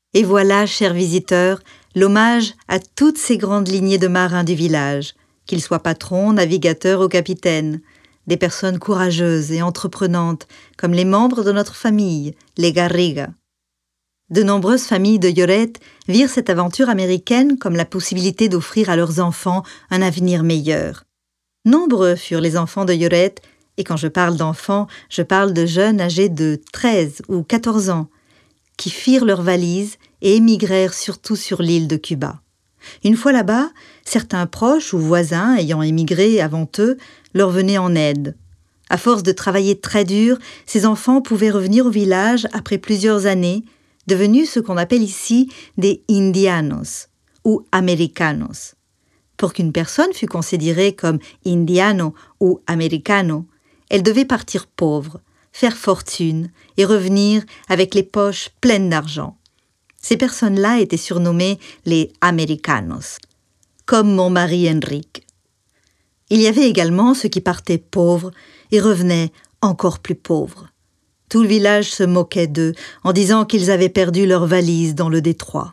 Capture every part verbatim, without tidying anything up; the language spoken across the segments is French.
Et voilà, chers visiteurs, l'hommage à toutes ces grandes lignées de marins du village, qu'ils soient patrons, navigateurs ou capitaines, des personnes courageuses et entreprenantes, comme les membres de notre famille, les Garriga. De nombreuses familles de Lloret virent cette aventure américaine comme la possibilité d'offrir à leurs enfants un avenir meilleur. Nombreux furent les enfants de Lloret, et quand je parle d'enfants, je parle de jeunes âgés de treize ou quatorze ans, qui firent leurs valises et émigrèrent surtout sur l'île de Cuba. Une fois là-bas, certains proches ou voisins ayant émigré avant eux leur venaient en aide. À force de travailler très dur, ces enfants pouvaient revenir au village après plusieurs années, devenus ce qu'on appelle ici des indianos ou americanos. Pour qu'une personne fût considérée comme indiano ou americano, elle devait partir pauvre, faire fortune et revenir avec les poches pleines d'argent. Ces personnes-là étaient surnommées les americanos, comme mon mari Enrique. Il y avait également ceux qui partaient pauvres et revenaient encore plus pauvres. Tout le village se moquait d'eux en disant qu'ils avaient perdu leurs valises dans le détroit.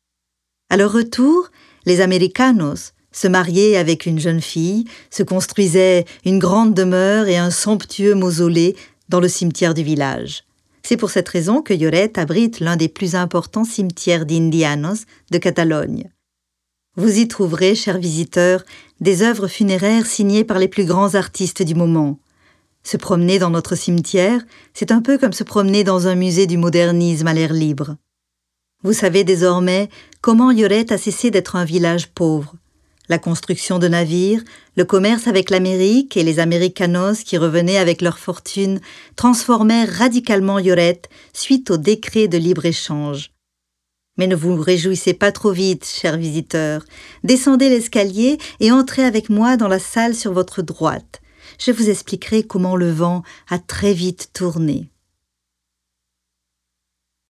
À leur retour, les americanos se mariaient avec une jeune fille, se construisaient une grande demeure et un somptueux mausolée dans le cimetière du village. C'est pour cette raison que Lloret abrite l'un des plus importants cimetières d'indianos de Catalogne. Vous y trouverez, chers visiteurs, des œuvres funéraires signées par les plus grands artistes du moment. Se promener dans notre cimetière, c'est un peu comme se promener dans un musée du modernisme à l'air libre. Vous savez désormais comment Lloret a cessé d'être un village pauvre. La construction de navires, le commerce avec l'Amérique et les Americanos qui revenaient avec leur fortune transformèrent radicalement Lloret suite au décret de libre-échange. Mais ne vous réjouissez pas trop vite, chers visiteurs. Descendez l'escalier et entrez avec moi dans la salle sur votre droite. Je vous expliquerai comment le vent a très vite tourné.